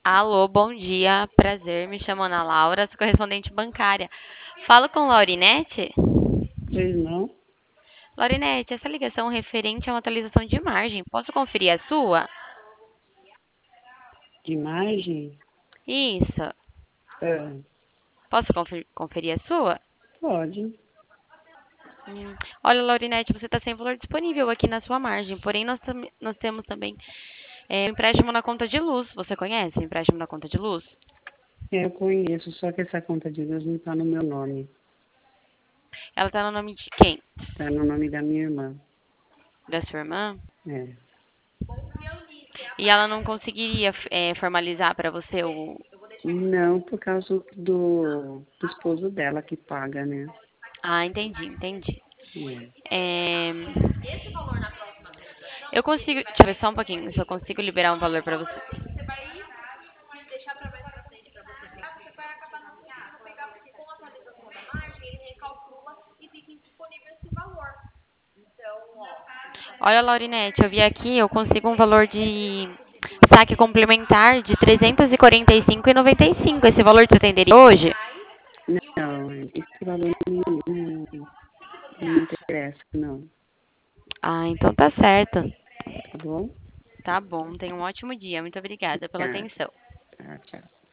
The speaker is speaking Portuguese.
Alô, bom dia, prazer, me chamo Ana Laura, sou correspondente bancária. Falo com Laurinete? Pois não? Laurinete, essa ligação é referente a uma atualização de margem. Posso conferir a sua? De imagem? Isso. Ah, Posso conferir a sua? pode. Olha, Laurinete, você está sem valor disponível aqui na sua margem, porém nós temos também um empréstimo na conta de luz. Você conhece o empréstimo na conta de luz? Eu conheço, só que essa conta de luz não está no meu nome. Ela está no nome de quem? Está no nome da minha irmã. Da sua irmã? É. E ela não conseguiria formalizar para você o. Não, por causa do esposo dela que paga, né? Ah, entendi. É. É, eu consigo. Deixa eu ver só um pouquinho, se eu consigo liberar um valor para você. Olha, Laurinete, eu vi aqui, eu consigo um valor de saque complementar de 345,95. Esse valor te atenderia hoje? Não, esse valor não me interessa, não. Ah, então tá certo. Tá bom? Tá bom, tenha um ótimo dia. Muito obrigada pela Obrigada. atenção. Tá, tchau.